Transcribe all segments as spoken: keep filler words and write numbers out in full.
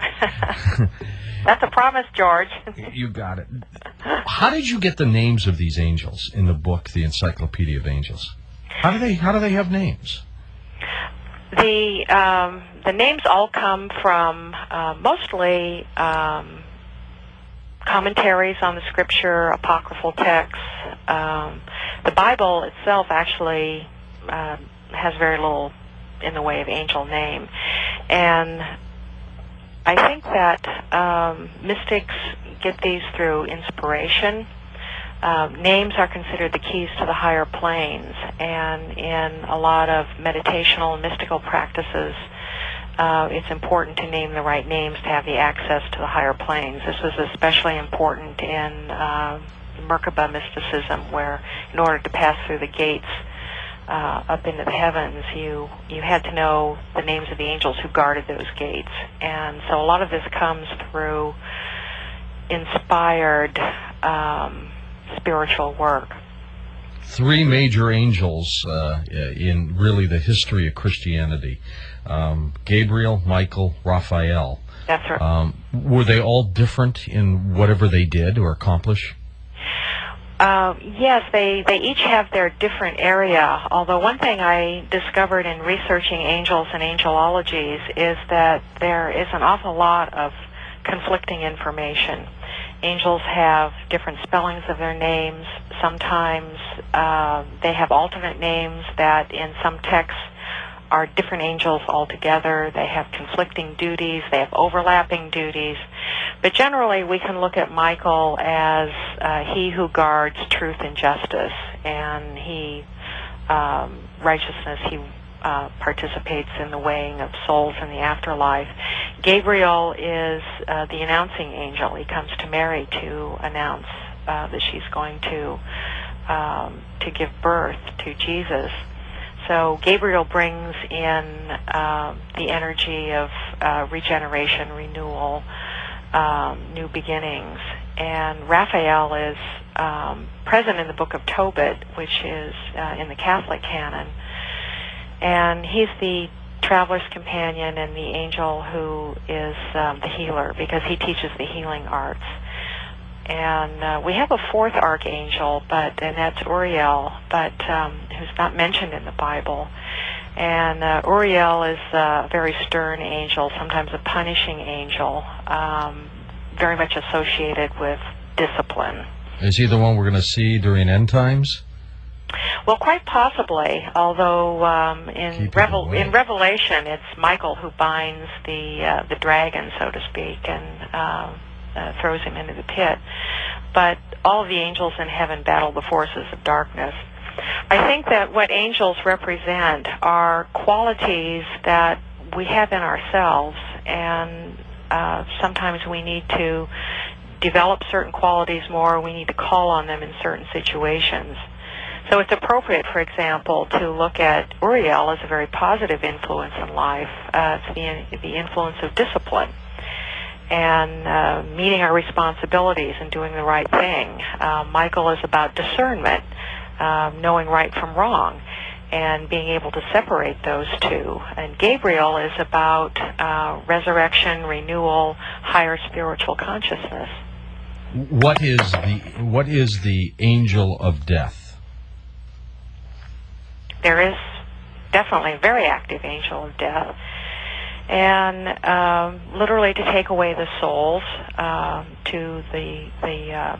That's a promise, George. You got it. How did you get the names of these angels in the book, The Encyclopedia of Angels? How do they How do they have names? The um, the names all come from uh, mostly um, commentaries on the Scripture, apocryphal texts. Um, the Bible itself actually uh, has very little in the way of angel name, and I think that um, mystics get these through inspiration. Uh, names are considered the keys to the higher planes, and in a lot of meditational and mystical practices, uh, it's important to name the right names to have the access to the higher planes. This was especially important in uh, Merkaba mysticism, where in order to pass through the gates uh, up into the heavens, you you had to know the names of the angels who guarded those gates. And so a lot of this comes through inspired um, spiritual work. Three major angels uh, in really the history of Christianity: um, Gabriel, Michael, Raphael. That's right. Um, were they all different in whatever they did or accomplish? Uh, yes, they, they each have their different area, although one thing I discovered in researching angels and angelologies is that there is an awful lot of conflicting information. Angels have different spellings of their names. Sometimes uh, they have alternate names that in some texts are different angels altogether. They have conflicting duties. They have overlapping duties. But generally, we can look at Michael as uh, he who guards truth and justice, and he um, righteousness. He uh, participates in the weighing of souls in the afterlife. Gabriel is uh, the announcing angel. He comes to Mary to announce uh, that she's going to um, to give birth to Jesus. So Gabriel brings in uh, the energy of uh, regeneration, renewal, um, new beginnings. And Raphael is um, present in the Book of Tobit, which is uh, in the Catholic canon. And he's the traveler's companion and the angel who is um, the healer, because he teaches the healing arts. And uh, we have a fourth archangel, but and that's Uriel, but um, who's not mentioned in the Bible. And uh, Uriel is a very stern angel, sometimes a punishing angel, um, very much associated with discipline. Is he the one we're going to see during end times? Well, quite possibly, although um, in, Revel- in Revelation it's Michael who binds the uh, the dragon, so to speak, and uh, uh, throws him into the pit. But all of the angels in heaven battle the forces of darkness. I think that what angels represent are qualities that we have in ourselves, and uh, sometimes we need to develop certain qualities more, we need to call on them in certain situations. So it's appropriate, for example, to look at Uriel as a very positive influence in life. Uh, it's the, the influence of discipline and uh, meeting our responsibilities and doing the right thing. Uh, Michael is about discernment, uh, knowing right from wrong, and being able to separate those two. And Gabriel is about uh, resurrection, renewal, higher spiritual consciousness. What is the what is the angel of death? There is definitely a very active angel of death, and um, literally to take away the souls um, to the the um,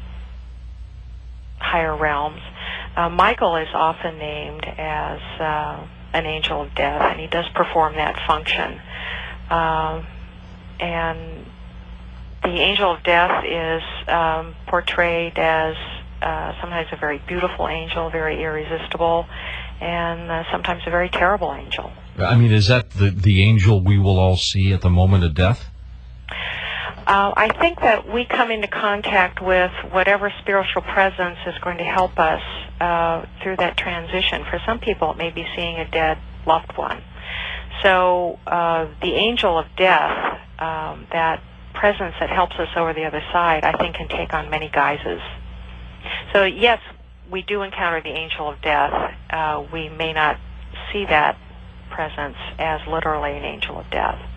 higher realms. Uh, Michael is often named as uh, an angel of death, and he does perform that function. Uh, and the angel of death is um, portrayed as uh, sometimes a very beautiful angel, very irresistible, and uh, sometimes a very terrible angel. I mean, is that the, the angel we will all see at the moment of death? Uh, I think that we come into contact with whatever spiritual presence is going to help us uh, through that transition. For some people, it may be seeing a dead loved one. So uh, the angel of death, um, that presence that helps us over the other side, I think can take on many guises. So yes, we do encounter the angel of death. Uh, we may not see that presence as literally an angel of death.